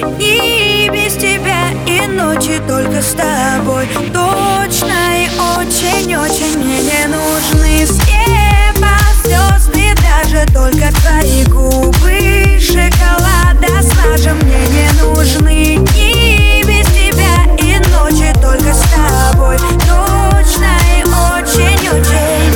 Дни без тебя и ночи только с тобой. Точно и очень-очень мне не нужны с неба звезды, даже только твои губы шоколада слажем мне не нужны. Дни без тебя и ночи только с тобой. Точно и очень-очень.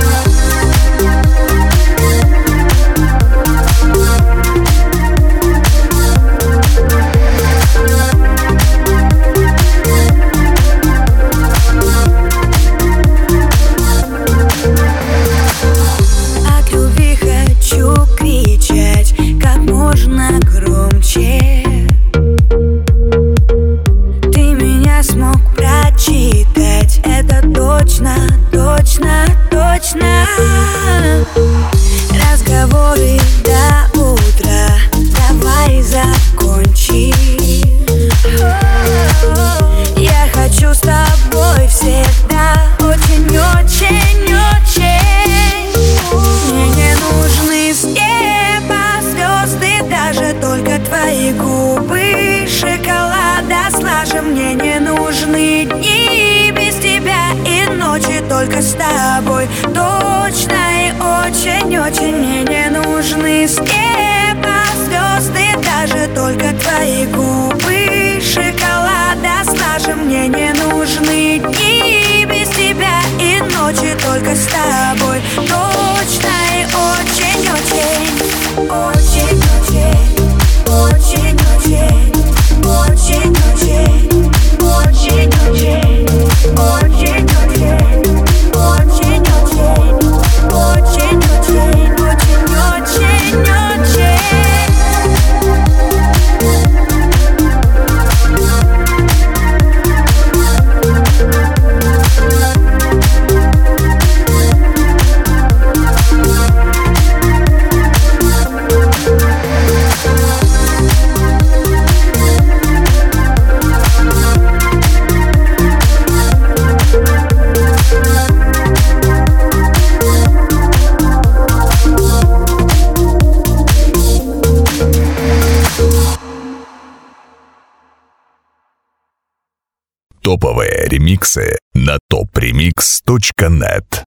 От любви хочу кричать как можно громче. Ты меня смог прочитать, это точно, точно, точно. Разговоры до утра, давай закончим. Я хочу с тобой всегда, очень-очень-очень. Мне не нужны с неба звезды, даже только твои губы шоколада слажем мне не нужны. Дни без тебя и ночи только с тобой. Точно и очень-очень мне не нужны с неба звезды, даже только твои губы шоколада слажем мне не нужны. Дни без тебя и ночи только с тобой. Точно и очень-очень, очень-очень, очень-очень, очень-очень, очень-очень, очень-очень, очень-очень, очень-очень, очень-очень. Топовые ремиксы на topremix.net.